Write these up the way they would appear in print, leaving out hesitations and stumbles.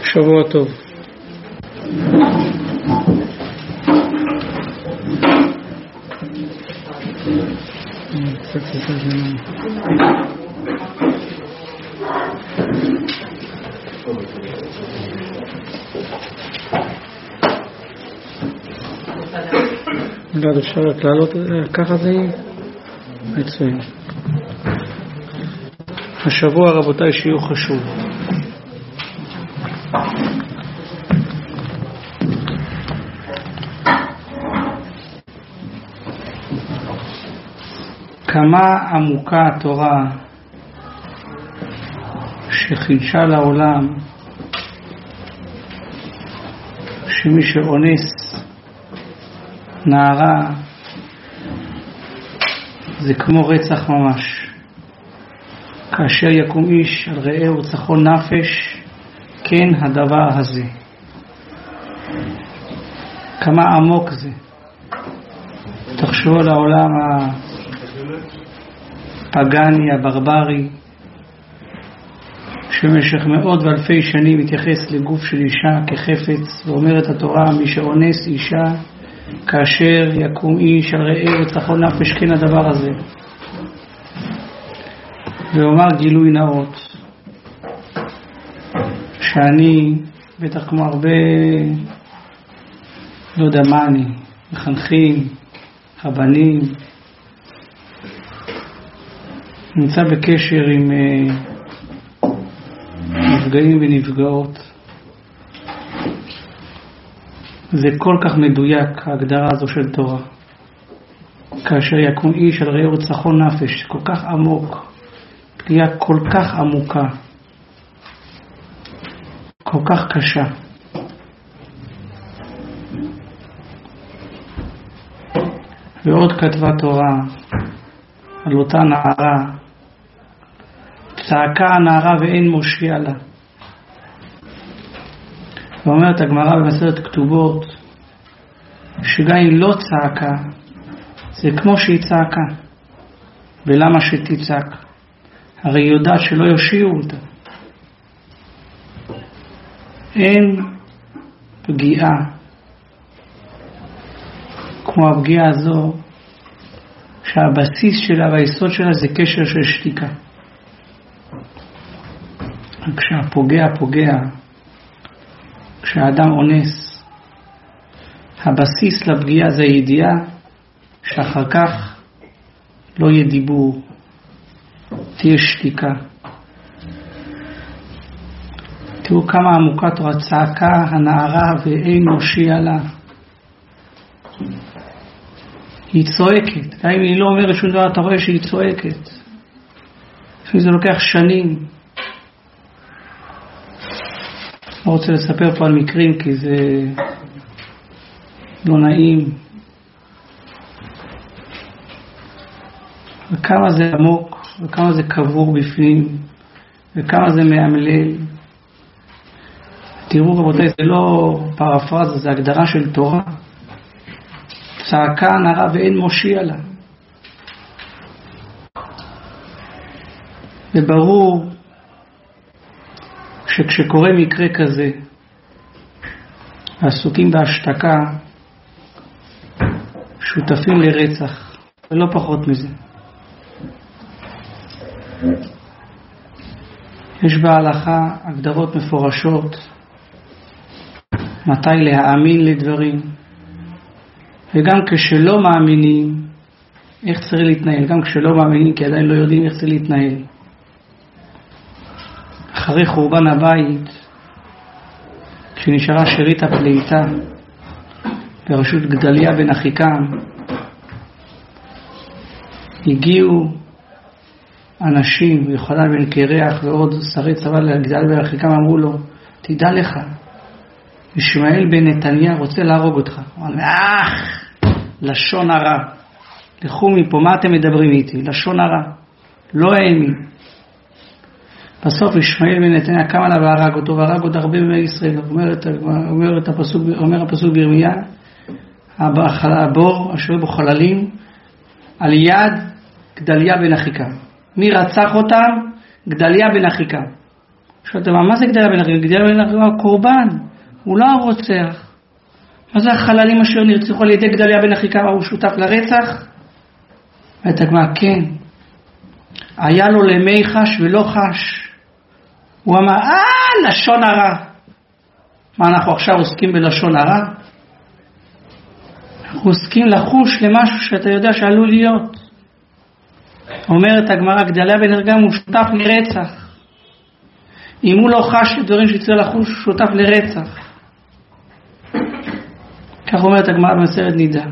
שבוע טוב. לא, אפשר רק לעלות ככה זה יהיה מצוין. השבוע רבותיי שיהיו חשוב. כמה עמוקה התורה שחידשה לעולם שמי שאונס נערה זה כמו רצח ממש. כאשר יקום איש על רעהו ורצחו נפש, כן הדבר הזה. כמה עמוק זה. תחשבו על העולם הפגני, הברברי, שבמשך מאות ואלפי שנים מתייחס לגוף של אישה כחפץ, ואומרת התורה, מי שאונס אישה, כאשר יקום איש על רעהו ורצחו נפש, כן הדבר הזה. ואומר גילוי נאות, שאני, בטח כמו הרבה, לא יודע מה אני, מחנכים, רבנים, נמצא בקשר עם נפגעים ונפגעות. זה כל כך מדויק, ההגדרה הזו של תורה. כאשר יקום איש על רעהו ורצחו נפש, כל כך עמוק, פגיעה כל כך עמוקה, כל כך קשה. ועוד כתבה תורה על אותה נערה, צעקה הנערה ואין מושיע לה. ואומרת הגמרא במסכת כתובות, שגם אם לא צעקה, זה כמו שהיא צעקה. ולמה שתצעק? הרי היא יודעת שלא יושיעו אותה. אין פגיעה כמו הפגיעה הזו, שהבסיס שלה והיסוד שלה זה קשר של שתיקה. כשהפוגע פוגע, כשהאדם אונס, הבסיס לפגיעה זה הידיעה שאחר כך לא יהיה דיבור, תהיה שתיקה. תראו כמה עמוקה תורה, צעקה הנערה ואין מושיע לה. היא צועקת, גם אם היא לא אומרת שום דבר, אתה רואה שהיא צועקת. זה לוקח שנים. לא רוצה לספר פה על מקרים כי זה לא נעים. וכמה זה עמוק, וכמה זה קבור בפנים, וכמה זה מאמלל. תראו רבותיי, זה לא פרפרזה, זה הגדרה של תורה. צעקה נערה ואין מושיע לה. וברור שכשקורה מקרה כזה, העסוקים בהשתקה שותפים לרצח, ולא פחות מזה. יש בהלכה הגדרות מפורשות מתי להאמין לדברים, וגם כשלא מאמינים איך צריך להתנהל. גם כשלא מאמינים כי עדיין לא יודעים איך צריך להתנהל. אחרי חורבן הבית, כשנשארה שארית הפליטה בראשות גדליה בן אחיקם, הגיעו אנשים, יוחנן בן קרח ועוד שרי צבא לגדליה בן אחיקם, אמרו לו, תדע לך, ישמעאל בן נתניה רוצה להרוג אותך. הוא אמר, לשון הרע, לכו מפה, מה אתם מדברים איתי? לשון הרע, לא האמין. בסוף ישמעאל בן נתניה קם עליו והרג אותו, והרג עוד הרבה בני ישראל. אומר הפסוק בירמיה, הבור אשר בו חללים על יד גדליה בן אחיקם. מי רצח אותם? גדליה בן אחיקם. שאלתם, מה זה גדליה בן אחיקם? גדליה בן אחיקם הוא קורבן, הוא לא הרוצח. מה זה החללים אשר נרצחו על ידי גדליה בן אחיקם, הוא שותף לרצח? אומרת הגמרא, כן. היה לו למי חש ולא חש. הוא אמר, לשון הרע. מה, אנחנו עכשיו עוסקים בלשון הרע? אנחנו עוסקים לחוש למשהו שאתה יודע שעלול להיות. אומרת הגמרא, גדליה בן אחיקם הוא שותף לרצח. אם הוא לא חש לדברים שצריך לחוש, הוא שותף לרצח. כך אומרת הגמרא במסכת נידה.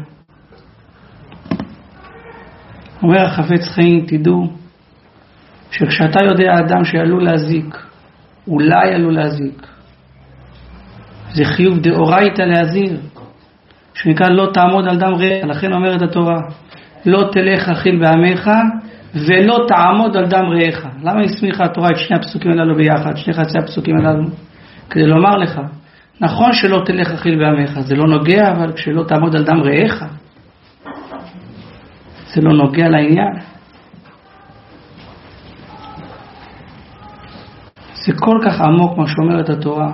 אומר החפץ חיים, תדעו שכשאתה יודע אדם שעלול להזיק, אולי עלול להזיק, זה חיוב דאורייתא להזהיר, שנקרא לא תעמוד על דם רעך. לכן אומרת התורה, לא תלך רכיל בעמך ולא תעמוד על דם רעך. למה הסמיכה התורה את שני הפסוקים הללו ביחד, שני חצי הפסוקים הללו? כדי לומר לך, נכון שלא תלך רכיל בעמך, זה לא נוגע, אבל כשלא תעמוד על דם רעך, זה לא נוגע לעניין. זה כל כך עמוק מה שאומרת התורה.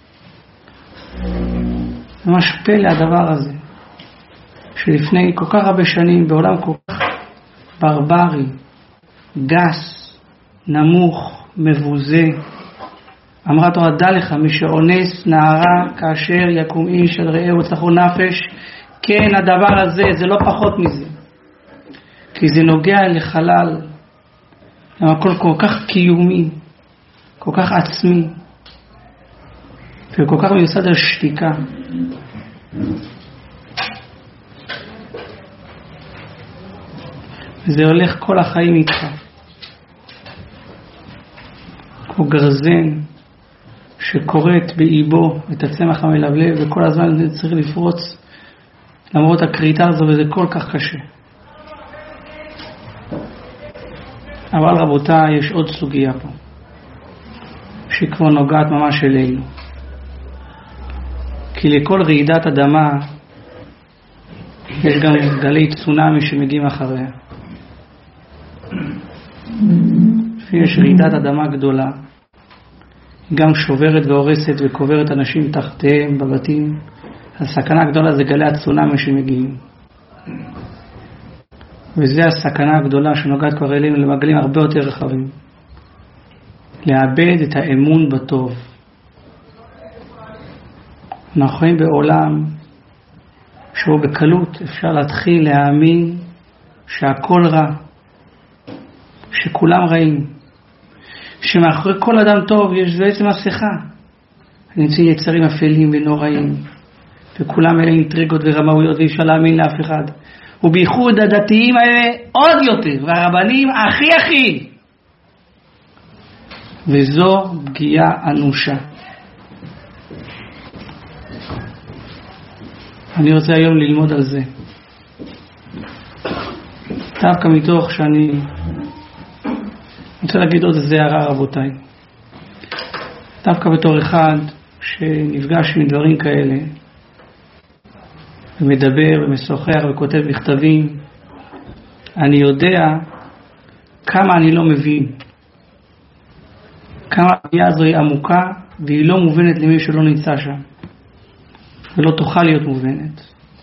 ממש פלא הדבר הזה, שלפני כל כך הרבה שנים, בעולם כל כך ברברי, גס, נמוך, מבוזה, אמרה תורה, דע לך, מי שאונס נערה כאשר יקום איש על רעהו צחו נפש, כן, הדבר הזה, זה לא פחות מזה. כי זה נוגע לחלל, למקום כל כך קיומי, כל כך עצמי, וכל כך מיוסד על שתיקה. וזה הולך כל החיים איתך. כמו גרזן שקוראת באיבו את הצמח המלבלב, וכל הזמן צריך לפרוץ למרות הקריטה הזו, וזה כל כך קשה. אבל רבותיי, יש עוד סוגיה פה שכבר נוגעת ממש אלינו, כי לכל רעידת אדמה יש גם גלי צונאמי שמגיעים אחריה. יש רעידת אדמה גדולה, גם שוברת והורסת וקוברת אנשים תחתיהם בבתים. הסכנה הגדולה זה גלי הצונאמי שמגיעים, וזה הסכנה הגדולה שנוגעת כבר אלינו למעגלים הרבה יותר רחבים. לאבד את האמון בטוב. אנחנו חיים בעולם שהוא בקלות אפשר להתחיל להאמין שהכל רע, שכולם רעים, שמאחורי כל אדם טוב יש בעצם מסכה. נמצאים יצרים אפלים ונוראים, וכולם אלה אינטריגות ורמאויות, ואי אפשר להאמין לאף אחד. ובייחוד הדתיים האלה עוד יותר, והרבנים הכי. וזו פגיעה אנושה. אני רוצה היום ללמוד על זה. דווקא מתוך שאני רוצה להגיד עוד איזה הערה, רבותיי. דווקא בתור אחד שנפגש עם דברים כאלה, ומדבר ומשוחח וכותב מכתבים, אני יודע כמה אני לא מבין, כמה הפגיעה הזו היא עמוקה והיא לא מובנת למי שלא נמצא שם, ולא תוכל להיות מובנת.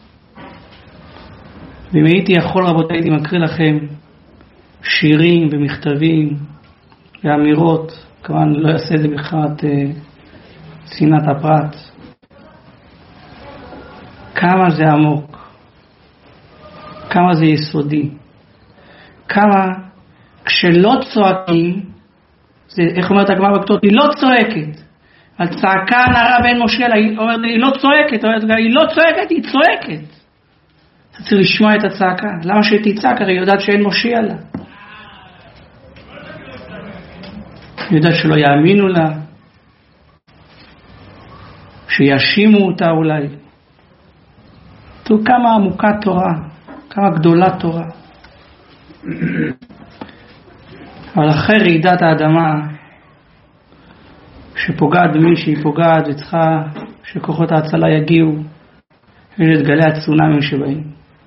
ואם הייתי יכול, רבותיי, הייתי מקריא לכם שירים ומכתבים ואמירות, כמובן לא אעשה את זה בכלל צנעת הפרט, כמה זה עמוק, כמה זה יסודי, כמה כשלא צועקים, זה, איך אומרת הגמרא בכתובות, היא לא צועקת. על צעקה נערה בן משה, היא אומרת, היא לא צועקת, היא לא צועקת, היא צועקת. אתה צריך לשמוע את הצעקה. למה שתצעק? הרי היא יודעת שאין מושיע לה. היא יודעת שלא יאמינו לה, שישימו אותה אולי. תראו כמה עמוקה תורה, כמה גדולה תורה. אבל אחרי רעידת האדמה שפוגעת במי שהיא פוגעת וצריכה שכוחות ההצלה יגיעו, יש את גלי הצונאמי שבאים.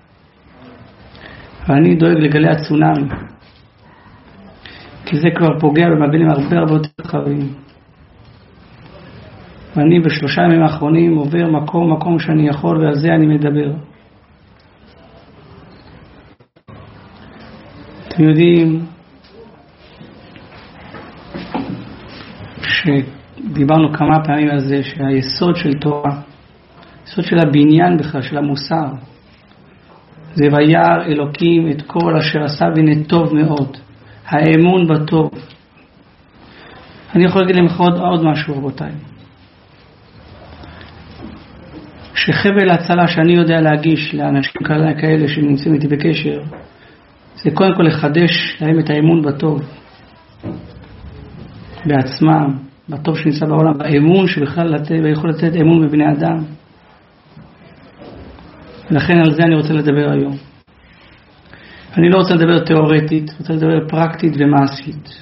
ואני דואג לגלי הצונאמי, כי זה כבר פוגע במעגלים הרבה יותר רחבים. ואני בשלושה ימים האחרונים עובר מקום שאני יכול, ועל זה אני מדבר. אתם יודעים שדיברנו כמה פעמים על זה שהיסוד של תורה, היסוד של הבניין בכלל, של המוסר, זה וירא אלוקים את כל אשר עשה והנה טוב מאוד. האמון בטוב. אני יכול להגיד לכם עוד משהו, רבותיי. שחבל הצלה שאני יודע להגיש לאנשים כאלה שנמצאים איתי בקשר, זה קודם כל לחדש להם את האמון בטוב. בעצמם, בטוב שנמצא בעולם, באמון שבכלל יכול לתת אמון בבני אדם. ולכן על זה אני רוצה לדבר היום. אני לא רוצה לדבר תיאורטית, רוצה לדבר פרקטית ומעשית.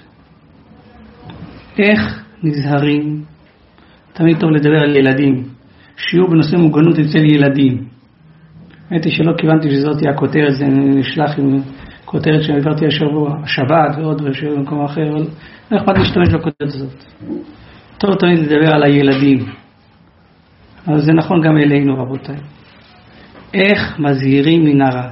איך נזהרים? תמיד טוב לדבר על ילדים. שיעור בנושא מוגנות אצל ילדים. האמת היא שלא כיוונתי שזאת תהיה הכותרת, זה נשלח עם כותרת שהעברתי השבוע, השבת ועוד במקום אחר, אבל לא אכפת להשתמש בכותרת הזאת. טוב תמיד לדבר על הילדים. אבל זה נכון גם אלינו, רבותיי. איך מזהירים מן הרע?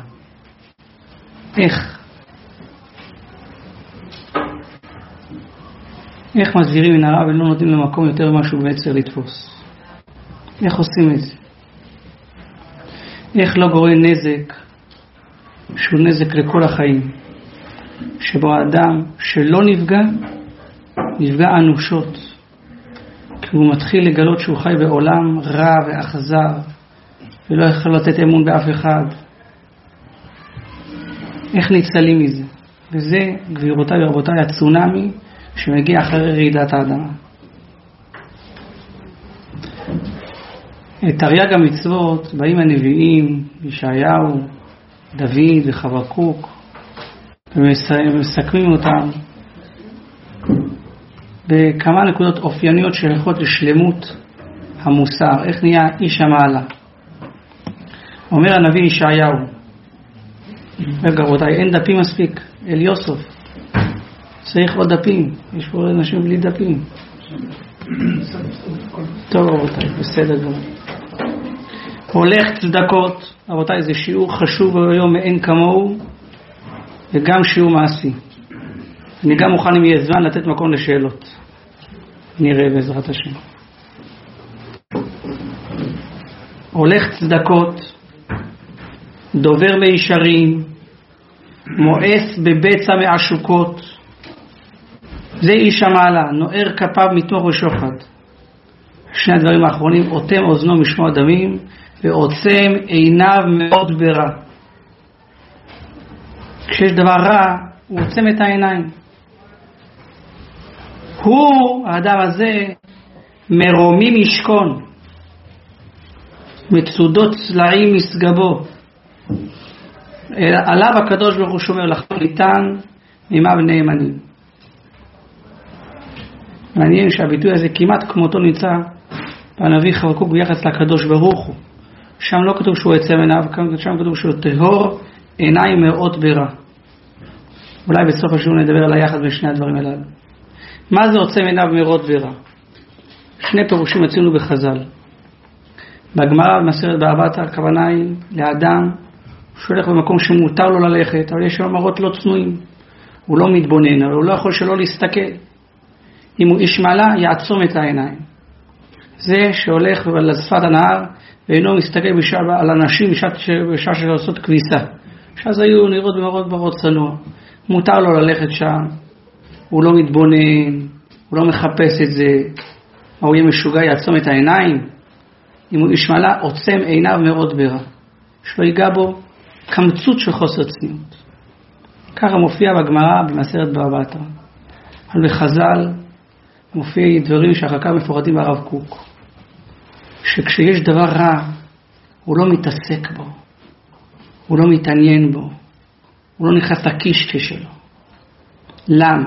איך מזהירים מן הרע ולא נותנים למקום יותר משהו בעצר לתפוס? איך עושים את זה? איך לא גורם נזק שהוא נזק לכל החיים, שבו האדם שלא נפגע אנושות, כי הוא מתחיל לגלות שהוא חי בעולם רע ואכזר ולא יכול לתת אמון באף אחד. איך ניצלים מזה? וזה, גבירותיי ורבותיי, הצונמי שמגיע אחרי רעידת האדמה. את תרי"ג המצוות באים הנביאים, ישעיהו, דוד וחבקוק, ומסכמים אותם בכמה נקודות אופייניות שייכות לשלמות המוסר. איך נהיה איש המעלה? אומר הנביא ישעיהו, רגע רבותיי, אין דפים מספיק, אליוסוף, צריך עוד דפים, יש פה אנשים בלי דפים. טוב רבותיי, בסדר גם. הולך צדקות, רבותיי, זה שיעור חשוב היום מאין כמוהו, וגם שיעור מעשי. אני גם מוכן אם יהיה זמן לתת מקום לשאלות. נראה בעזרת השם. הולך צדקות, דובר מישרים, מואס בבצע מעשוקות. זה איש המעלה, נוער כפיו מתוך ושוחד. שני הדברים האחרונים, אוטם אוזנו משמוע דמים, ועוצם עיניו מאוד ברע. כשיש דבר רע, הוא עוצם את העיניים. הוא, האדם הזה, מרומי משכון, מצודות צלעים מסגבו. עליו הקדוש ברוך הוא שומר, לך ניתן מימיו נאמנים. מעניין שהביטוי הזה כמעט כמותו נמצא בנביא חבקוק ביחס לקדוש ברוך הוא. שם לא כתוב שהוא עצם עיניו, שם כתוב שהוא טהור עיניים מראות ברע. אולי בסוף השיעור נדבר על היחד בין שני הדברים הללו. מה זה עוצם עיניו מראות ברע? שני פירושים מצינו בחז"ל. בגמרא במסכת בבא בתרא, הכוונה היא לאדם שהולך במקום שמותר לו ללכת, אבל יש לו מראות לא צנועים. הוא לא מתבונן, אבל הוא לא יכול שלא להסתכל. אם הוא איש מעלה, יעצום את העיניים. זה שהולך על שפת הנהר ואינו מסתכל על אנשים בשעה שעושות כביסה. שאז היו נראות במראות צנוע. מותר לו ללכת שם, הוא לא מתבונן, הוא לא מחפש את זה. הוא יהיה משוגע, יעצום את העיניים. אם הוא איש מעלה, עוצם עיניו מאוד ברע. שלא ייגע בו קמצות של חוסר צניעות. ככה מופיע בגמרא במסכת בבא בתרא. אבל בחז"ל מופיע דברים שאחר כך מפורטים ברב קוק. שכשיש דבר רע, הוא לא מתעסק בו. הוא לא מתעניין בו. הוא לא נכנס לקישקע שלו. למה?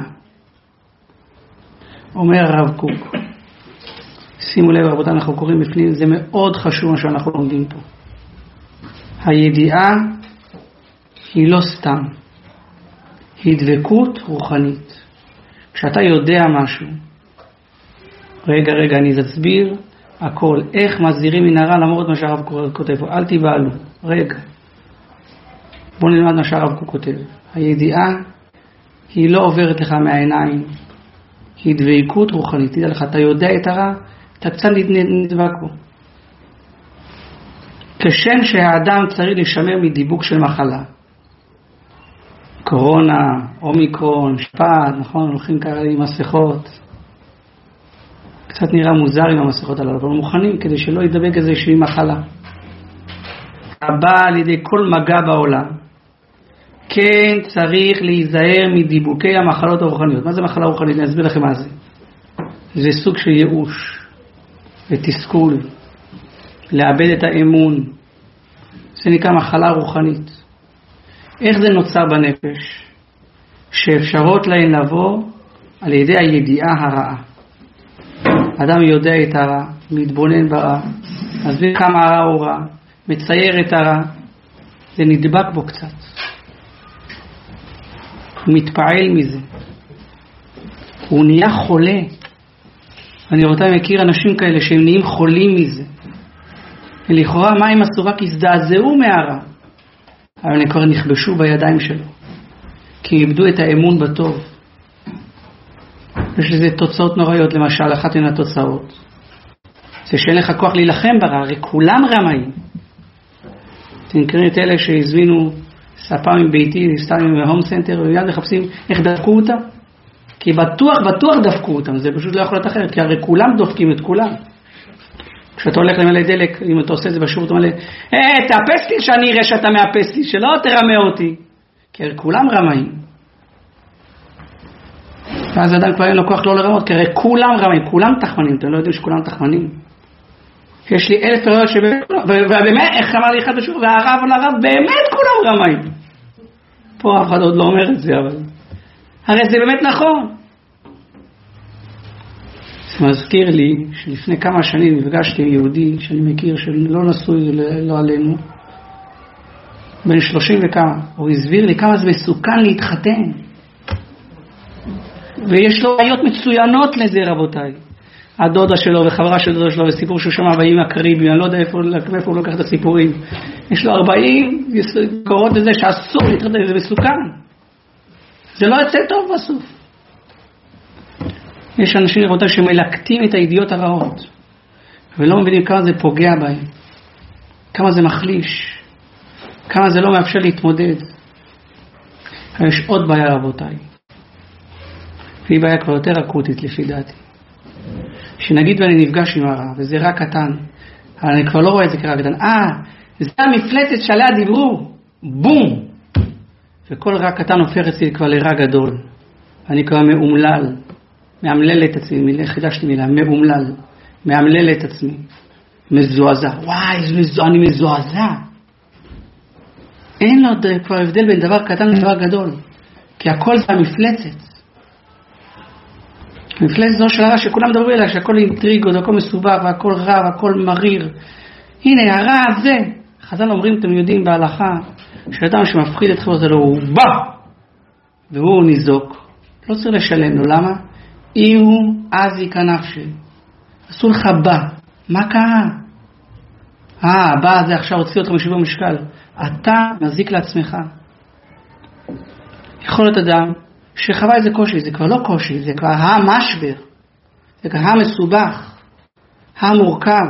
אומר הרב קוק, שימו לב רבותיי, אנחנו קוראים בפנים, זה מאוד חשוב מה שאנחנו לומדים פה. הידיעה היא לא סתם, היא דבקות רוחנית. כשאתה יודע משהו, רגע אני אסביר הכל. איך מזהירים מן הרע למרות מה שהרב כותב פה. אל תיבהלו. רגע. בוא נלמד מה שהרב כותב. הידיעה היא לא עוברת לך מהעיניים. היא דבקות רוחנית. תדע לך, אתה יודע את הרע, אתה קצת נדבק בו. כשם שהאדם צריך לשמר מדיבוק של מחלה. קורונה, אומיקרון, שפעת, נכון? הולכים כאלה עם מסכות. קצת נראה מוזר עם המסכות הללו, אבל מוכנים כדי שלא ידבק איזושהי מחלה. הבא על ידי כל מגע בעולם. כן צריך להיזהר מדיבוקי המחלות הרוחניות. מה זה מחלה רוחנית? אני אסביר לכם מה זה. זה סוג של ייאוש ותסכול, לאבד את האמון. זה נקרא מחלה רוחנית. איך זה נוצר בנפש? שאפשרות להן לבוא על ידי הידיעה הרעה. אדם יודע את הרע, מתבונן ברע, מסביר כמה הרע הוא רע, מצייר את הרע, זה נדבק בו קצת. הוא מתפעל מזה. הוא נהיה חולה. אני מכיר אנשים כאלה שהם נהיים חולים מזה. ולכאורה מה הם עשו? רק הזדעזעו מהרע. אבל הם כבר נכבשו בידיים שלו. כי איבדו את האמון בטוב. יש לזה תוצאות נוראיות. למשל, אחת מן התוצאות זה שאין לך כוח להילחם ברע. הרי כולם רמאים. אתם מכירים את אלה שהזמינו ספה מביתי, סתם מהום סנטר, ומיד מחפשים איך דפקו אותם? כי בטוח דפקו אותם. זה פשוט לא יכול להיות אחרת. כי הרי כולם דופקים את כולם. כשאתה הולך למלא דלק, אם אתה עושה את זה בשירות, אתה מלא, תאפס לי שאני אראה שאתה מאפס לי, שלא תרמה אותי. כי הרי כולם רמאים. ואז אדם כבר אין לו כוח לא לרמות, כי הרי כולם רמאים, כולם תחמנים. אתם לא יודעים שכולם תחמנים. יש לי 1000 פעולות ובאמת, איך אמר לי אחד בשירות, והרב על הרב, באמת כולם רמאים. פה אף אחד עוד לא אומר את זה, אבל הרי זה באמת נכון. זה מזכיר לי שלפני כמה שנים נפגשתי עם יהודי שאני מכיר שלא נשוי, לא עלינו, בן 30 וכמה. הוא הסביר לי כמה זה מסוכן להתחתן. ויש לו ראיות מצוינות לזה, רבותיי. הדודה שלו וחברה של דודה שלו, וסיפור שהוא שמע באיים הקריביים, אני לא יודע איפה הוא לוקח את הסיפורים. יש לו 40 קורות לזה שאסור להתחתן, זה מסוכן. זה לא יצא טוב בסוף. יש אנשים לראות שמלקטים את הידיעות הרעות ולא מבינים כמה זה פוגע בהם, כמה זה מחליש, כמה זה לא מאפשר להתמודד. יש עוד בעיה, רבותיי, והיא בעיה כבר יותר אקוטית לפי דעתי. שנגיד ואני נפגש עם הרע וזה רע קטן, אבל אני כבר לא רואה את זה כרע קטן. זה המפלצת שעליה דיברו, בום, וכל רע קטן הופך אצלי כבר לרע גדול. אני כבר מאומלל, מאמלל את עצמי, חידשתי מילה, מאומלל, מאמלל את עצמי, מזועזע. וואי, אני מזועזע. אין לו כבר הבדל בין דבר קטן לדבר גדול, כי הכל זה המפלצת. המפלצת זו של הרע שכולם מדברים עליה, שהכל אינטריגות, הכל מסובך, והכל רע, והכל מריר. הנה, הרע הזה. חז"ל אומרים, אתם יודעים בהלכה, שאדם שמפחיד את חברו, זה לא, הוא בא, והוא ניזוק. לא צריך לשלם לו, למה? אם הוא אז יקנפשי. עשו לך בא. מה קרה? בא הזה עכשיו הוציא אותך משיווי משקל. אתה מזיק לעצמך. יכול להיות אדם שחווה איזה קושי, זה כבר לא קושי, זה כבר המשבר. זה כבר המסובך. המורכב.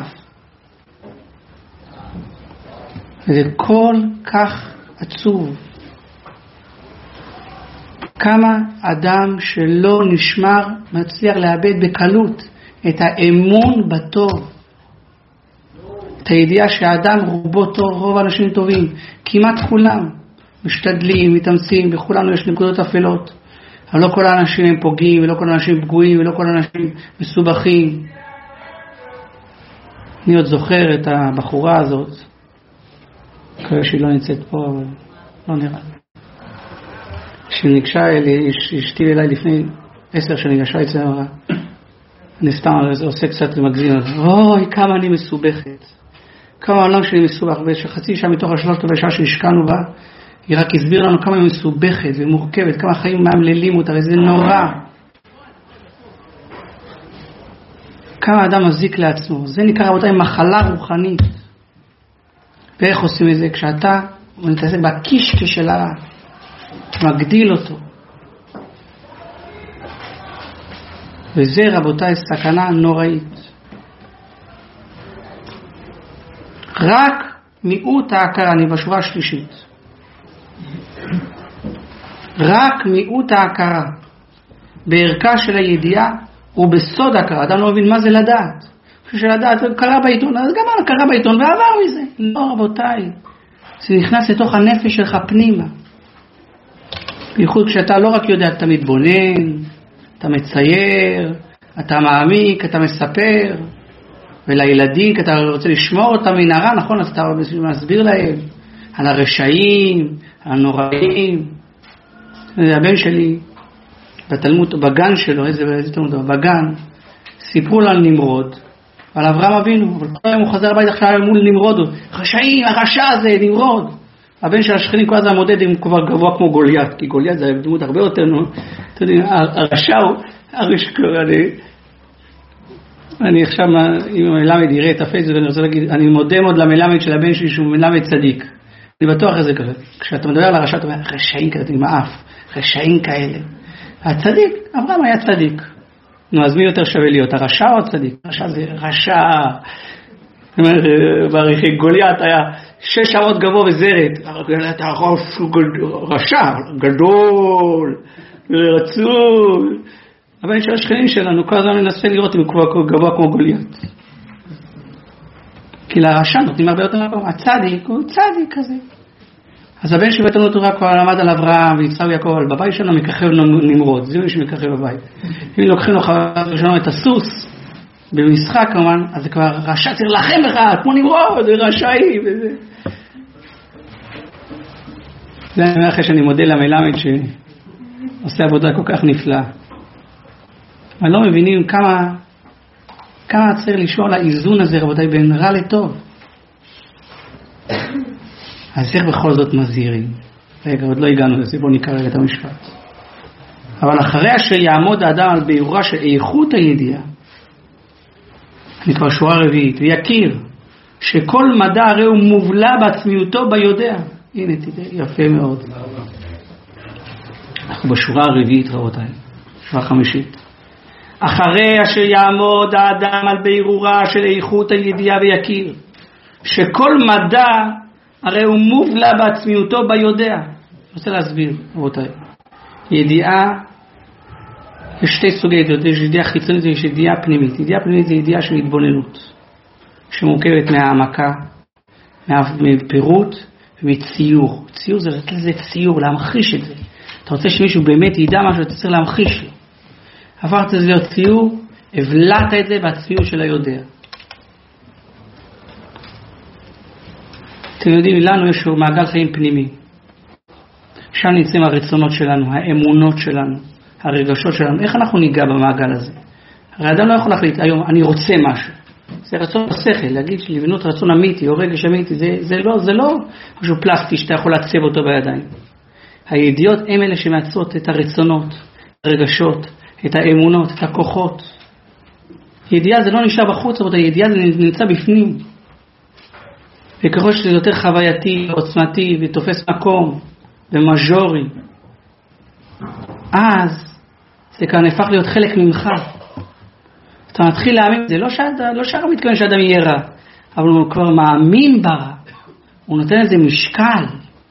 וזה כל כך עצוב. כמה אדם שלא נשמר מצליח לאבד בקלות את האמון בטוב. את הידיעה שהאדם רובו טוב, רוב האנשים טובים, כמעט כולם משתדלים, מתאמצים, בכולנו יש נקודות אפלות. אבל לא כל האנשים הם פוגעים, ולא כל האנשים פגועים, ולא כל האנשים מסובכים. אני עוד זוכר את הבחורה הזאת, כרגע שהיא לא נמצאת פה, אבל לא נראה. כשניגשה אלי, אשתי אליי לפני 10 שנים, ניגשה אצלנו, אני סתם עושה קצת למגזין, אוי, כמה אני מסובכת. כמה העולם שלי מסובך, וחצי שעה מתוך 3 שעה שהשקענו בה, היא רק הסביר לנו כמה היא מסובכת ומורכבת, כמה חיים מאמללים אותה, וזה נורא. כמה אדם מזיק לעצמו. זה נקרא רבותיי מחלה רוחנית. ואיך עושים את זה? כשאתה מתעסק בקישקש של הרע, מגדיל אותו. וזה רבותיי סכנה נוראית. רק מיעוט ההכרה, אני בשורה השלישית, רק מיעוט ההכרה בערכה של הידיעה ובסוד ההכרה. אדם לא מבין מה זה לדעת. שלדעת, קרא בעיתון, אז גם קרא בעיתון ועבר מזה. לא רבותיי, זה נכנס לתוך הנפש שלך פנימה. בייחוד כשאתה לא רק יודע, אתה מתבונן, אתה מצייר, אתה מעמיק, אתה מספר, ולילדים, כי אתה רוצה לשמור אותם מן הרע, נכון? אז אתה מסביר להם על הרשעים, על הנוראים. הבן שלי, בתלמוד, בגן שלו, איזה תלמוד, בגן, סיפרו לו על נמרוד, על אברהם אבינו, אבל כל היום הוא חזר הבית עכשיו מול נמרוד, רשעים, הרשע הזה, נמרוד. הבן של השכנים כל הזמן מודד עם כבר גבוה כמו גוליית, כי גוליית זה דמות הרבה יותר, אתה יודע, הרשע הוא, אני עכשיו, אם המלמד יראה את הפייסבוק, אני רוצה להגיד, אני מודה מאוד למלמד של הבן שלי שהוא מלמד צדיק. אני בטוח איזה כזה. כשאתה מדבר על הרשע, אתה אומר, רשעים כאלה, עם האף, רשעים כאלה. הצדיק, אברהם היה צדיק. נו, אז מי יותר שווה להיות, הרשע או הצדיק? הרשע זה רשע. בעריכי גוליית היה 6 שעות גבוה וזרת. גוליית הראש רשע, גדול, רצוי. הבן של השכנים שלנו, כל הזמן ננסה לראות אם הוא גבוה כמו גוליית. כי לרשע נותנים הרבה יותר מקום. הצדיק הוא צדיק כזה. אז הבן של בתלמוד תורה כבר למד על אברהם ויצחק ויעקב, אבל בבית שלנו מככב נמרוד, זה מי שמככב בבית. אם לוקחים לו חבר שלנו את הסוס, במשחק כמובן, אז זה כבר רשע, צריך לכם לך, כמו נמרוד, זה רשעי וזה. זה אני אחרי שאני מודה למלמד שעושה עבודה כל כך נפלאה. אבל לא מבינים כמה צריך לשמור על האיזון הזה, רבותיי, בין רע לטוב. אז איך בכל זאת מזהירים? רגע, עוד לא הגענו לזה, בואו נקרא רגע את המשפט. אבל אחרי אשר יעמוד האדם על בירורה של איכות הידיעה, אני כבר שורה רביעית, ויכיר שכל מדע הרי הוא מובלע בעצמיותו ביודע. הנה, תדע, יפה מאוד. אנחנו בשורה הרביעית, רבותיי, שורה חמישית. אחרי אשר יעמוד האדם על בירורה של איכות הידיעה ויכיר שכל מדע הרי הוא מובלע בעצמיותו ביודע. אני רוצה להסביר, רבותיי. ידיעה, יש 2 סוגי ידיעות, יש ידיעה חיצונית ויש ידיעה פנימית. ידיעה פנימית זה ידיעה של התבוננות, שמורכבת מהעמקה, מפירוט ומציור. ציור זה לתת לזה ציור, להמחיש את זה. אתה רוצה שמישהו באמת ידע משהו, אתה צריך להמחיש לו. עברת את זה להיות ציור, הבלעת את זה בעצמיות של היודע. אתם יודעים, לנו יש מעגל חיים פנימי. שם נמצאים הרצונות שלנו, האמונות שלנו, הרגשות שלנו. איך אנחנו ניגע במעגל הזה? הרי אדם לא יכול להחליט, היום אני רוצה משהו. זה רצון בשכל, להגיד שלבנות רצון אמיתי או רגש אמיתי, זה לא משהו פלסטי שאתה יכול לעצב אותו בידיים. הידיעות הם אלה שמעצבות את הרצונות, הרגשות, את האמונות, את הכוחות. ידיעה זה לא נשאר בחוץ, אבל הידיעה זה נמצא בפנים. וככל שזה יותר חווייתי, עוצמתי, ותופס מקום, ומז'ורי, אז זה כאן הפך להיות חלק ממך. אתה מתחיל להאמין, זה לא שהרע מתכוון שאדם יהיה רע, אבל הוא כבר מאמין ברע. הוא נותן איזה משקל.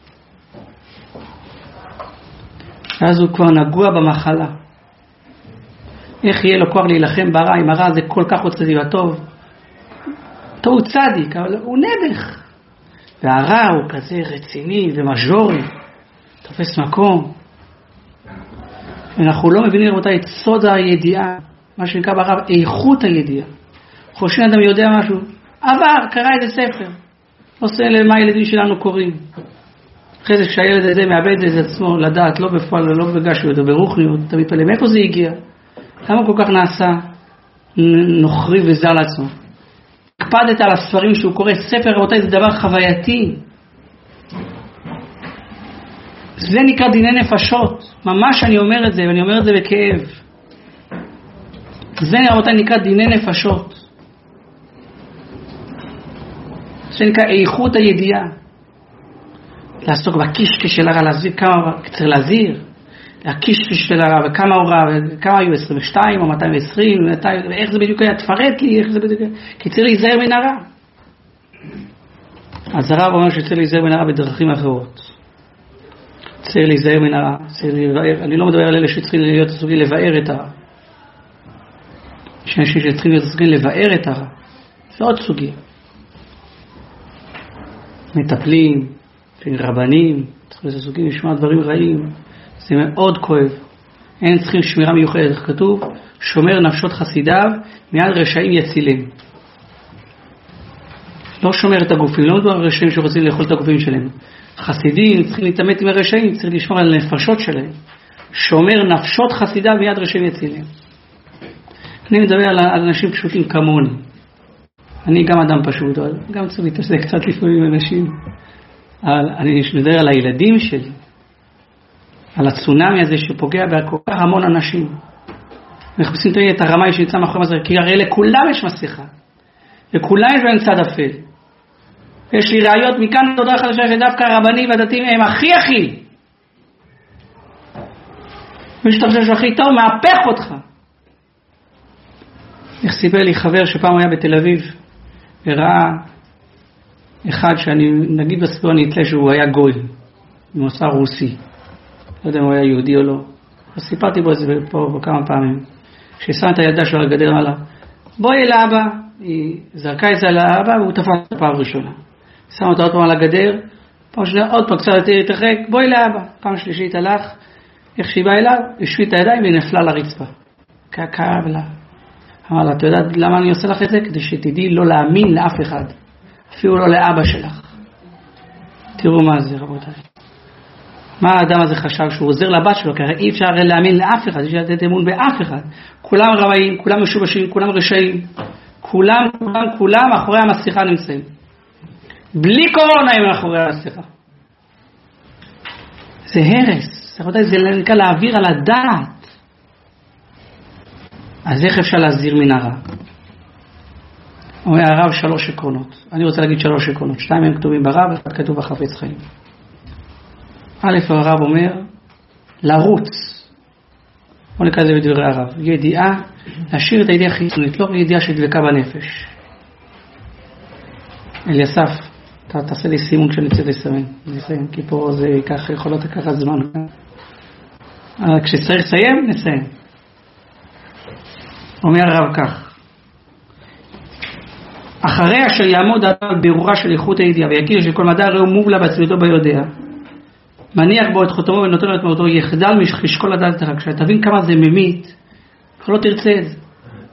ואז הוא כבר נגוע במחלה. איך יהיה לו כוח להילחם ברע, אם הרע זה כל כך עוצמתי וטוב? הוא צדיק, אבל הוא נדך. והרע הוא כזה רציני ומז'ורי, תופס מקום. אנחנו לא מבינים רבותיי את סוד הידיעה, מה שנקרא ברב, איכות הידיעה. חושבים אדם יודע משהו, עבר, קרא איזה ספר, עושה למה הילדים שלנו קוראים. אחרי זה כשהילד הזה מאבד את עצמו לדעת, לא בפועל ולא בגשיות, ברוחניות, אתה מתפלא, מאיפה זה הגיע? למה כל כך נעשה נוכרי וזר לעצמו? הקפדת על הספרים שהוא קורא, ספר רבותיי זה דבר חווייתי. זה נקרא דיני נפשות. ממש אני אומר את זה, ואני אומר את זה בכאב. זה רבותיי נקרא דיני נפשות. זה נקרא איכות הידיעה. לעסוק בקישקש של הרע, להזהיר כמה צריך להזהיר, הקישקש של הרע וכמה הוא רע, וכמה היו 22 או 220, ואיך זה בדיוק היה, תפרט לי איך זה בדיוק היה, כי צריך להיזהר מן הרע. אז הרב אומר שצריך להיזהר מן הרע בדרכים אחרות. צריך להיזהר מן הרע, אני לא מדבר על אלה שצריכים להיות עסוקים לבאר את הרע. יש אנשים שצריכים להיות עסוקים לבאר את הרע. זה עוד סוגיה. מטפלים, רבנים, צריכים להיות עסוקים לשמוע דברים רעים. זה מאוד כואב. אין צריכים שמירה מיוחדת. כתוב, שומר נפשות חסידיו, מיד רשעים יצילם. לא שומר את הגופים, לא מדובר על רשעים שרוצים לאכול את הגופים שלהם. חסידים צריכים להתאמת עם הרשעים, צריכים לשמור על הנפשות שלהם. שומר נפשות חסידיו, מיד רשעים יצילם. אני מדבר על אנשים פשוטים כמוני. אני גם אדם פשוט, אבל גם צריך להתעסק קצת לפעמים עם אנשים. אני מדבר על הילדים שלי, על הצונמי הזה שפוגע בכל כך המון אנשים. מחפשים את הרמאי שנמצא מאחורי מזר, כי הרי לכולם יש מסכה, לכולם יש בהם צד אפל. יש לי ראיות מכאן תודה חדשה שדווקא הרבנים והדתיים הם הכי מי שאתה חושב שהוא הכי טוב מהפך אותך. איך סיפר לי חבר שפעם היה בתל אביב וראה אחד שאני נגיד בסיפור אני אתלה שהוא היה גוי ממוצא רוסי, לא יודע אם הוא היה יהודי או לא, אז סיפרתי בו את זה פה כמה פעמים, ששם את הילדה שלו על הגדר מעלה, בואי לאבא, היא זרקה את זה לאבא והוא תפס את הפעם ראשונה, שם אותה עוד פעם על הגדר, פעם שנייה עוד פעם קצת יותר התרחק, בואי לאבא, פעם שלישית הלך, איך שהיא באה אליו, השווית את הידיים והיא נפלה לרצפה, כאב לה. אמר לה, אתה יודעת למה אני עושה לך את זה? כדי שתדעי לא להאמין לאף אחד, אפילו לא לאבא שלך. תראו מה זה רבותיי, מה האדם הזה חשב שהוא עוזר לבת שלו, כי הרי אי אפשר להאמין לאף אחד, יש לתת אמון באף אחד, כולם רמאים, כולם משובשים, כולם רשעים, כולם אחורי המסכה נמצאים, בלי קורונה הם אחורי המסכה. זה הרס רבותיי, זה נקרא להעביר על הדעת. אז איך אפשר להזהיר מן הרע? אומר הרב 3 עקרונות. אני רוצה להגיד 3 עקרונות. 2 הם כתובים ברב, 1 כתוב בחפץ חיים. א', הרב אומר, לרוץ. בוא נקרא את זה בדברי הרב. ידיעה, להשאיר את הידיעה חיצונית, לא ידיעה שדבקה בנפש. אליסף, אתה תעשה לי סימון כשאני צריך לסיים, כי פה זה יכול להיות ככה זמן. כשצריך לסיים, נסיים. אומר הרב כך, אחרי אשר יעמוד האדם בירורה של איכות הידיעה ויכיר שכל מדע ראו מובלה בעצמיתו ביודע, מניח בו את חותמו ונותן לו את מהותו, יחדל משקול לדעת לך. כשתבין כמה זה ממית, כבר לא תרצה את זה.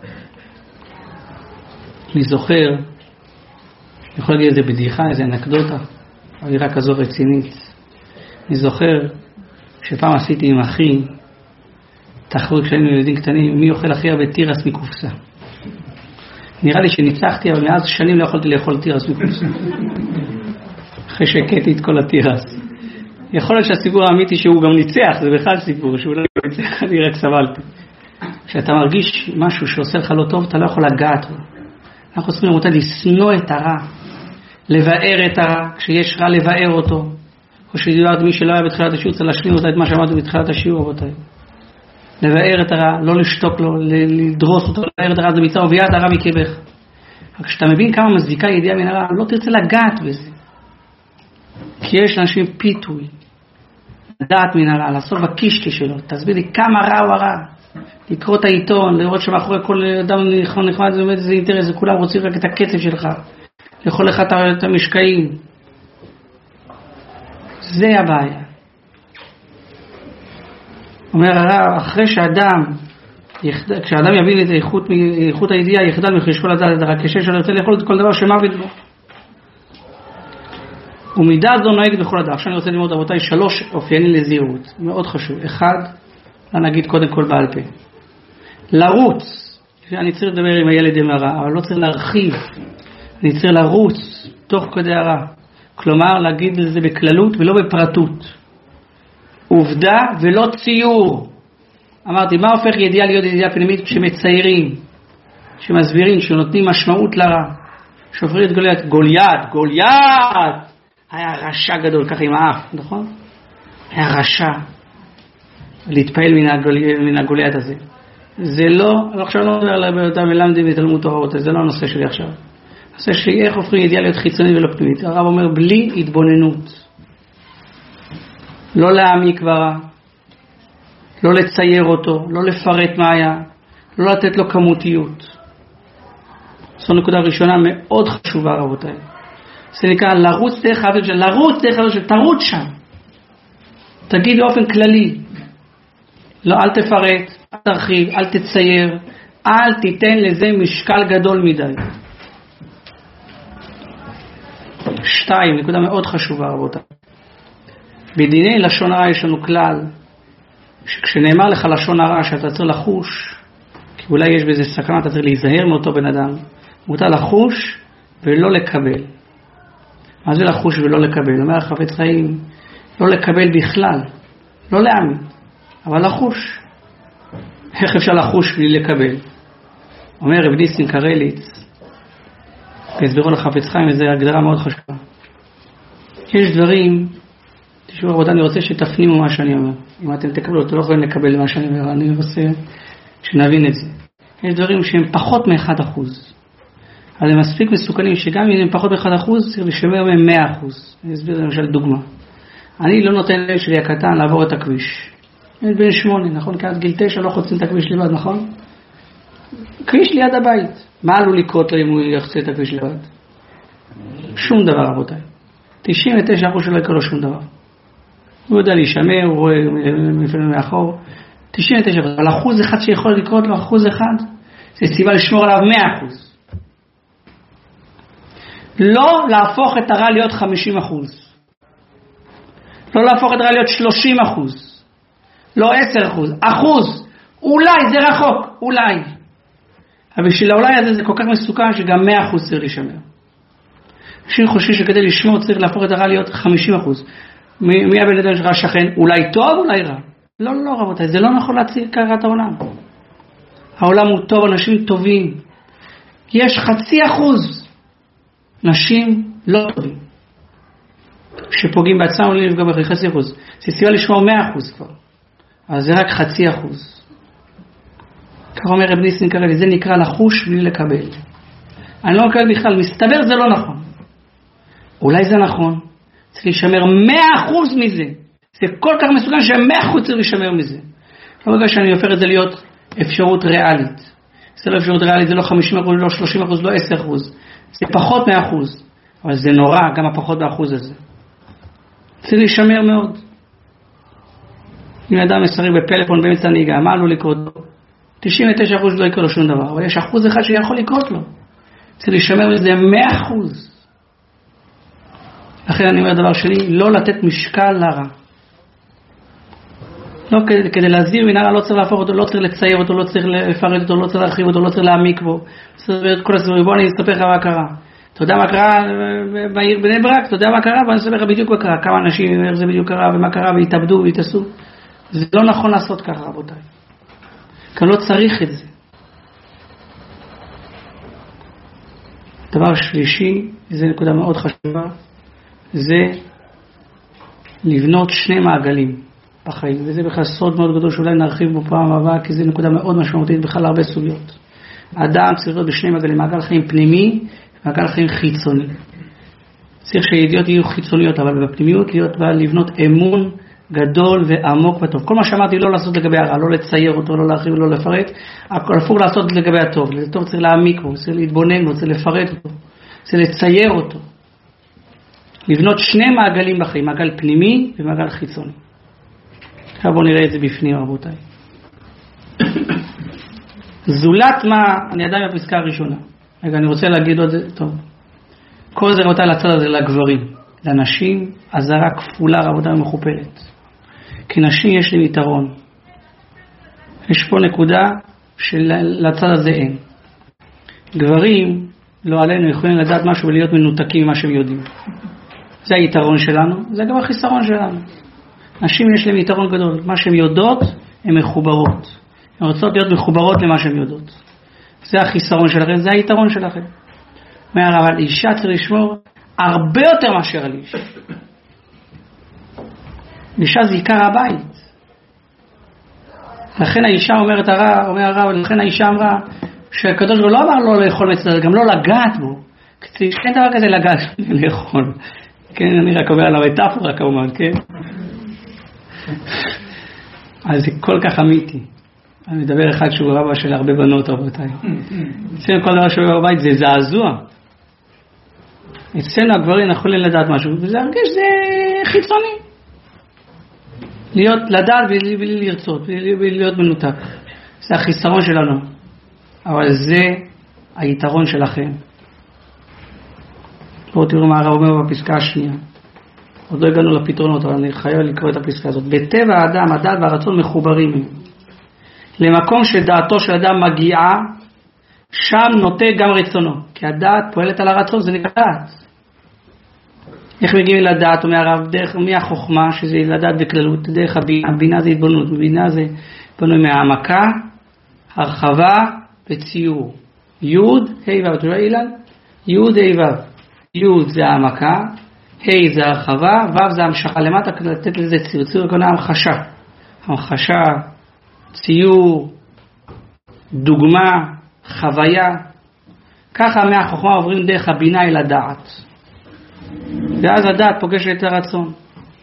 אני זוכר, אני יכול להגיד איזה בדיחה, איזה אנקדוטה, אווירה כזו רצינית. אני זוכר שפעם עשיתי עם אחי תחרות כשהיינו ילדים קטנים, מי אוכל הכי הרבה תירס מקופסה. נראה לי שניצחתי, אבל מאז שנים לא יכולתי לאכול תירס מקופסה. אחרי שהקטתי את כל התירס. יכול להיות שהסיפור האמיתי שהוא גם ניצח, זה בכלל סיפור, שהוא לא ניצח, אני רק סבלתי. כשאתה מרגיש משהו שעושה לך לא טוב, אתה לא יכול לגעת בו. אנחנו צריכים לראות לשנוא את הרע, לבאר את הרע, כשיש רע לבאר אותו. או שדיברת מי שלא היה בתחילת השיעור, צריך להשלים אותה את מה שאמרתי בתחילת השיעור, רבותיי. לבאר את הרע, לא לשתוק לו, לדרוס אותו, לבאר את הרע, זה מצווה וביאת הרע מקרבך. כשאתה מבין כמה מזיקה ידיעה מן הרע, לא תרצה לגעת בזה. כי יש לאנשים פיתוי, לדעת מן הרע, לעשות בקישקי שלו, תסביר לי כמה רע הוא הרע, לקרוא את העיתון, לראות שמאחורי כל אדם נחמד, זה באמת איזה אינטרס, זה כולם רוצים רק את הקצב שלך, לאכול לך את המשקעים. זה הבעיה. אומר הרב, אחרי כשאדם יבין את איכות הידיעה, יחדל מחשקול לדעת את הרע, כשם שלא ירצה לאכול את כל דבר שמוות בו. ומידה זו נוהגת בכל אדם. עכשיו אני רוצה ללמוד רבותיי 3 אופיינים לזהירות, מאוד חשוב. 1, נגיד קודם כל בעל פה, לרוץ. אני צריך לדבר עם הילד עם הרע, אבל לא צריך להרחיב, אני צריך לרוץ תוך כדי הרע, כלומר להגיד את זה בכללות ולא בפרטות, עובדה ולא ציור. אמרתי, מה הופך ידיעה להיות ידיעה פנימית? כשמציירים, כשמסבירים, כשנותנים משמעות לרע. שופרים את גוליית היה רשע גדול, ככה עם האף, נכון? היה רשע. להתפעל מן הגוליית הזה. זה לא, עכשיו לא מדבר על אותם מלמדים ותלמוד תורה, זה לא הנושא שלי עכשיו. הנושא שלי, איך הופכים ידיעה להיות חיצונית ולא פנימית. הרב אומר, בלי התבוננות. לא להעמיק ברע, לא לצייר אותו, לא לפרט מה היה, לא לתת לו כמותיות. זו נקודה ראשונה מאוד חשובה, רבותיי. זה נקרא לרוץ דרך האוויר של, תרוץ שם. תגיד באופן כללי. לא, אל תפרט, אל תרחיב, אל תצייר, אל תיתן לזה משקל גדול מדי. 2, נקודה מאוד חשובה, רבותיי. בדיני לשון הרע יש לנו כלל, שכשנאמר לך לשון הרע שאתה צריך לחוש, כי אולי יש בזה סכנה, אתה צריך להיזהר מאותו בן אדם, מותר לחוש ולא לקבל. מה זה לחוש ולא לקבל? אומר החפץ חיים, לא לקבל בכלל, לא להאמין, אבל לחוש. איך אפשר לחוש בלי לקבל? אומר רב ניסים קרליץ, בהסברו לחפץ חיים, וזו הגדרה מאוד חשובה. יש דברים, תשמעו רבותיי, אני רוצה שתפנימו מה שאני אומר. אם אתם תקבלו, אתם לא יכולים לקבל מה שאני אומר, אני רוצה שנבין את זה. יש דברים שהם פחות מ1%. אבל הם מספיק מסוכנים שגם אם הם פחות מ1%, צריך לשמר מהם 100%. אני אסביר למשל דוגמה. אני לא נותן לב שלי הקטן לעבור את הכביש. אני בן 8, נכון? כי עד גיל 9 לא חוצים את הכביש לבד, נכון? כביש ליד הבית. מה עלול לקרות לו אם הוא יחצה את הכביש לבד? שום דבר, רבותיי. 99% שלא יקרה לו שום דבר. הוא יודע להישמר, הוא רואה מפעמים מאחור. 99%, אבל 1% שיכול לקרות לו, 1%, זה סיבה לשמור עליו 100%. לא להפוך את הרע להיות 50%. לא להפוך את הרע להיות 30%. לא 10%. 1%. אולי זה רחוק, אולי. אבל בשביל האולי הזה זה כל כך מסוכן שגם 100% צריך לשמר. אנשים חושבים שכדי לשמור צריך להפוך את הרע להיות 50%. מי הבן אדם שלך שכן? אולי טוב, אולי רע. לא, לא, רבותיי, זה לא נכון להציג ככה את העולם. העולם הוא טוב, אנשים טובים. יש 0.5% נשים לא טובים. שפוגעים בעצמם או לפגוע בכם 0.5%. זה סיבה לשמור 100% כבר. אז זה רק 0.5%. כך אומר רב ניסים קרליץ, זה נקרא לחוש בלי לקבל. אני לא מקבל בכלל, מסתבר זה לא נכון. אולי זה נכון. צריך לשמר 100% מזה. זה כל כך מסוכן ש100% צריך לשמר מזה. לא בגלל שאני הופך את זה להיות אפשרות ריאלית. זה לא אפשרות ריאלית, זה לא 50%, לא 30%, לא 10%. זה פחות 100%. אבל זה נורא, גם הפחות באחוז הזה. צריך לשמר מאוד. אם אדם מסריק בפלאפון באמצע נהיגה, מה עלול לקרות לו? 99% לא יקרה לו שום דבר, אבל יש 1% שיכול לקרות לו. צריך לשמר מזה 100%. לכן אני אומר דבר שני, לא לתת משקל לרע. לא כדי להסביר מן הרע, לא צריך להפוך אותו, לא צריך לצייר אותו, לא צריך לפרט אותו, לא צריך להרחיב אותו, לא צריך להעמיק בו. כל הסיפורים, בוא אני אספר לך מה קרה. אתה יודע מה קרה בעיר בני ברק? אתה יודע מה קרה? בוא אני אספר לך בדיוק מה קרה. כמה אנשים, איך זה בדיוק קרה, ומה קרה, והתאבדו והתעשו. זה לא נכון לעשות ככה, רבותיי. כי לא צריך את זה. דבר שלישי, זו נקודה מאוד חשובה, זה לבנות 2 מעגלים בחיים. וזה בכלל סוד מאוד גדול שאולי נרחיב בו פעם הבאה, כי זו נקודה מאוד משמעותית בכלל הרבה סוגיות. האדם צריך להיות ב2 מעגלים, מעגל חיים פנימי ומעגל חיים חיצוני. צריך שהידיעות יהיו חיצוניות, אבל בפנימיות לבנות אמון גדול ועמוק וטוב. כל מה שאמרתי לא לעשות לגבי הרע, לא לצייר אותו, לא להרחיב, לא לפרט, הפוך לעשות לגבי הטוב. לטוב צריך להעמיק בו, צריך להתבונן בו, צריך לפרט אותו, צריך לצייר אותו. לבנות 2 מעגלים בחיים, מעגל פנימי ומעגל חיצוני. עכשיו בואו נראה את זה בפנים, רבותיי. זולת מה, אני עדיין בפסקה הראשונה. רגע, אני רוצה להגיד עוד, טוב. כל זה רבותיי לצד הזה לגברים. לנשים, הזרה כפולה רבותיי ומכופלת. כי נשים יש לי יתרון. יש פה נקודה שלצד הזה אין. גברים, לא עלינו, יכולים לדעת משהו ולהיות מנותקים ממה שהם יודעים. זה היתרון שלנו, זה גם החיסרון שלנו. נשים יש להם יתרון גדול. מה שהן יודעות, הן מחוברות. הן רוצות להיות מחוברות למה שהן יודעות. זה החיסרון שלכם, זה היתרון שלכם. אבל אישה צריך לשמור הרבה יותר מאשר על איש. אישה זה עיקר הבית. לכן האישה אומרת הרב, לכן האישה אמרה שהקדוש ברוך הוא לא אמר לא לאכול מצדה, גם לא לגעת בו. אין דבר כזה לגעת לאכול. כן, אני רק אומר על המטאפורה כמובן, כן? אז זה כל כך אמיתי. אני מדבר אחד שהוא רבא של הרבה בנות רבותיי. אצלנו כל דבר שהוא בבית זה זעזוע. אצלנו הגברים יכולים לדעת משהו, וזה הרגיש זה חיצוני. לדעת בלי לרצות, בלי להיות מנותק. זה החיסרון שלנו. אבל זה היתרון שלכם. בואו תראו מה הרב אומר בפסקה השנייה. עוד לא הגענו לפתרונות, אבל אני חייב לקרוא את הפסקה הזאת. בטבע האדם, הדעת והרצון מחוברים. למקום שדעתו של אדם מגיעה, שם נוטה גם רצונו. כי הדעת פועלת על הרצון, זה נקרא דעת. איך מגיעים לדעת? אומר הרב, דרך מהחוכמה, שזה לדעת בכללות, דרך הבינה זה התבוננות. בינה זה בנוי מהעמקה, הרחבה וציור. יוד, ה' ו', תראה אילן? יוד, ה' ו'. יוד זה העמקה, ה' זה הרחבה, ו' זה המשכה. למטה לתת לזה ציור. ציור קונה המחשה. המחשה, ציור, דוגמה, חוויה. ככה מהחוכמה עוברים דרך הבינה אל הדעת. ואז הדעת פוגשת את הרצון.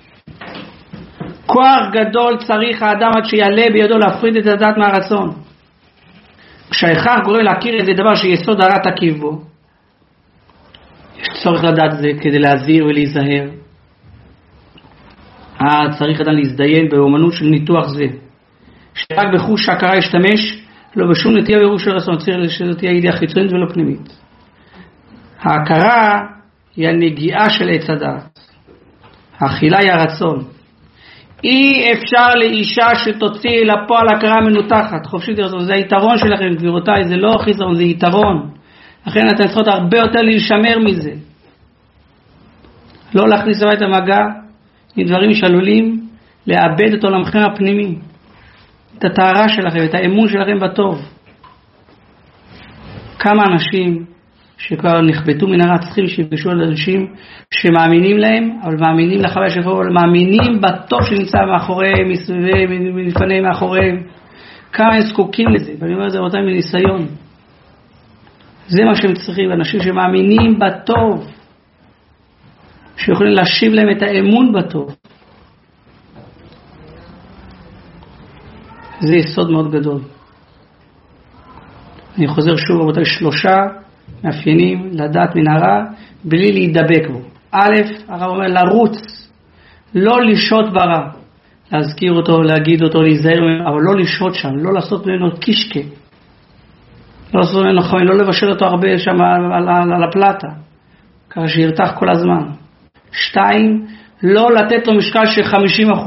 כוח גדול צריך האדם עד שיעלה בידו להפריד את הדעת מהרצון. כשההכרח גורם להכיר איזה דבר שיסוד הרע תקיף בו, יש צורך לדעת את זה כדי להזהיר ולהיזהר. צריך אדם להזדיין באומנות של ניתוח זה, שרק בחוש ההכרה ישתמש, לא בשום נטייה ורוש של רצון. צריך שזאת תהיה ידיעה חיצונית ולא פנימית. ההכרה היא הנגיעה של עץ הדעת. האכילה היא הרצון. אי אפשר לאישה שתוציא לפועל הכרה מנותחת, חופשית לרצון. זה היתרון שלכם, גבירותיי, זה לא חיסרון, זה יתרון. לכן אתן צריכות הרבה יותר להישמר מזה. לא להכניס הביתה מגע עם דברים שעלולים לאבד את עולמכם הפנימי. את הטהרה שלכם, את האמון שלכם בטוב. כמה אנשים שכבר נכבטו מן הרע צריכים שיפגשו על אנשים שמאמינים להם, אבל מאמינים לחוויה שלהם, אבל מאמינים בטוב שנמצא מאחוריהם, מסביביהם, מלפניהם, מאחוריהם. כמה הם זקוקים לזה, ואני אומר את זה אותם מניסיון. זה מה שהם צריכים, אנשים שמאמינים בטוב, שיכולים להשיב להם את האמון בטוב. זה יסוד מאוד גדול. אני חוזר שוב רבותיי, 3 מאפיינים לדעת מן הרע בלי להידבק בו. א', הרב אומר לרוץ, לא לשהות ברע, להזכיר אותו, להגיד אותו, להיזהר ממנו, אבל לא לשהות שם, לא לעשות ממנו קישקה, לא לעשות ממנו חמין, לא לבשל אותו הרבה שם על הפלטה, ככה שירתח כל הזמן. 2, לא לתת לו משקל של 50%.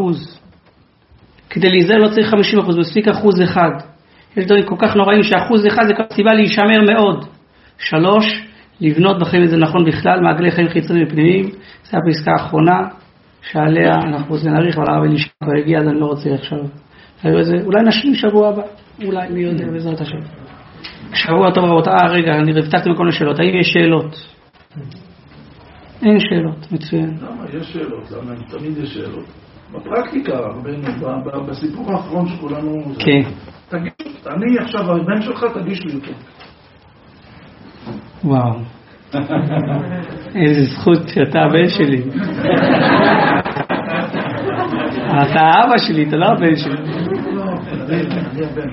כדי להיזהר לא צריך 50%, מספיק 1%. יש דברים כל כך נוראים ש1% זה סיבה להישמר מאוד. 3, לבנות בחיים את זה נכון בכלל, מעגלי חיים חיצוניים ופנימיים. זה הפסקה האחרונה שעליה אנחנו רוצים להאריך, אבל הרב אלישע כבר הגיע, אז אני לא רוצה עכשיו. אולי נשלים שבוע הבא, אולי מי יודע בעזרת השם. שבוע טוב רבותיי. רגע, אני הבטחתי מכל מיני שאלות. האם יש שאלות? אין שאלות, מצוין. למה? יש שאלות, למה? תמיד יש שאלות. בפרקטיקה, בסיפור האחרון שכולנו... כן. תגיש, אני עכשיו, הבן שלך, תגיש לי אותו. וואו. איזה זכות שאתה הבן שלי. אתה האבא שלי, אתה לא הבן שלי. אני הבן.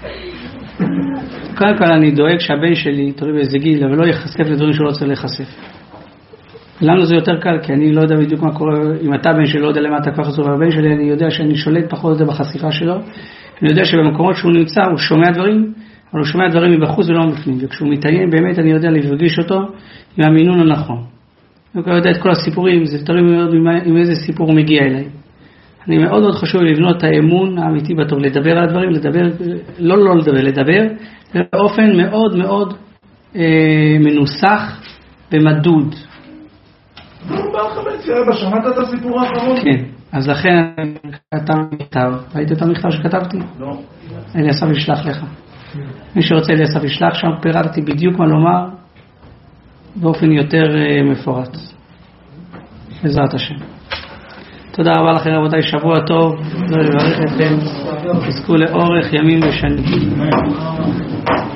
קודם כל אני דואג שהבן שלי, תראי באיזה גיל, אבל לא יחשף לדברים שהוא לא רוצה להיחשף. לנו זה יותר קל, כי אני לא יודע בדיוק מה קורה, אם אתה בן שלי לא יודע למה אתה כבר חשוף, הבן שלי אני יודע שאני שולט פחות או יותר בחשיפה שלו, אני יודע שבמקומות שהוא נמצא הוא שומע דברים, אבל הוא שומע דברים מבחוץ ולא מבפנים, וכשהוא מתעניין באמת אני יודע להפגיש אותו עם המינון הנכון. אני יודע את כל הסיפורים, זה תלוי מאוד עם איזה סיפור הוא מגיע אליי. אני מאוד מאוד חשוב לבנות את האמון האמיתי בטוב, לדבר על הדברים, לא לדבר, לדבר באופן מאוד מאוד מנוסח ומדוד. נו, בא לך בעצם, שמעת את הסיפור האחרון? כן, אז לכן כתבתי מכתב. ראית את המכתב שכתבתי? לא. אליסף ישלח לך. מי שרוצה אליסף ישלח, שם פירטתי בדיוק מה לומר באופן יותר מפורט. בעזרת השם. תודה רבה לכם רבותיי, שבוע טוב, לברך אתכם, תזכו לאורך ימים ושנים.